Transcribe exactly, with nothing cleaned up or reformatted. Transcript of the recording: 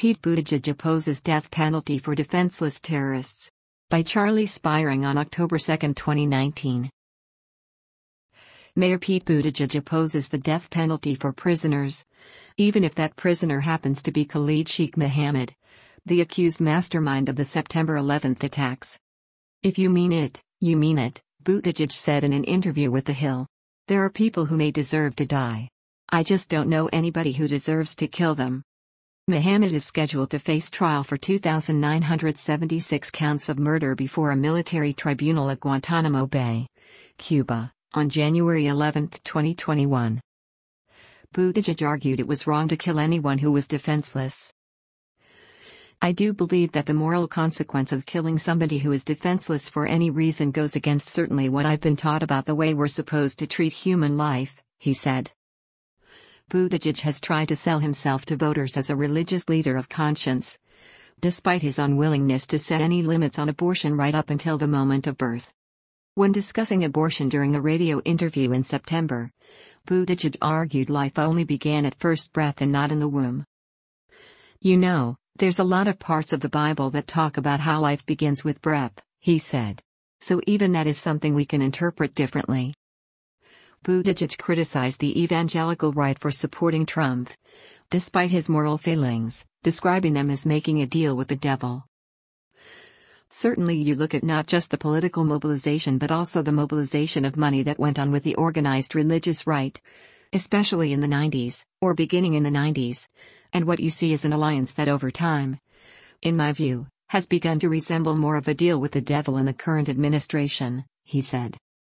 Pete Buttigieg opposes death penalty for defenseless terrorists. By Charlie Spiring on October second, twenty nineteen. Mayor Pete Buttigieg opposes the death penalty for prisoners, even if that prisoner happens to be Khalid Sheikh Mohammed, the accused mastermind of the September eleventh attacks. "If you mean it, you mean it," Buttigieg said in an interview with The Hill. "There are people who may deserve to die. I just don't know anybody who deserves to kill them." Mohammed is scheduled to face trial for two thousand nine hundred seventy-six counts of murder before a military tribunal at Guantanamo Bay, Cuba, on January eleventh, twenty twenty-one. Buttigieg argued it was wrong to kill anyone who was defenseless. "I do believe that the moral consequence of killing somebody who is defenseless for any reason goes against certainly what I've been taught about the way we're supposed to treat human life," he said. Buttigieg has tried to sell himself to voters as a religious leader of conscience, despite his unwillingness to set any limits on abortion right up until the moment of birth. When discussing abortion during a radio interview in September, Buttigieg argued life only began at first breath and not in the womb. "You know, there's a lot of parts of the Bible that talk about how life begins with breath," he said. "So even that is something we can interpret differently." Buttigieg criticized the evangelical right for supporting Trump, despite his moral failings, describing them as making a deal with the devil. "Certainly you look at not just the political mobilization but also the mobilization of money that went on with the organized religious right, especially in the nineties, or beginning in the nineties, and what you see is an alliance that over time, in my view, has begun to resemble more of a deal with the devil in the current administration," he said.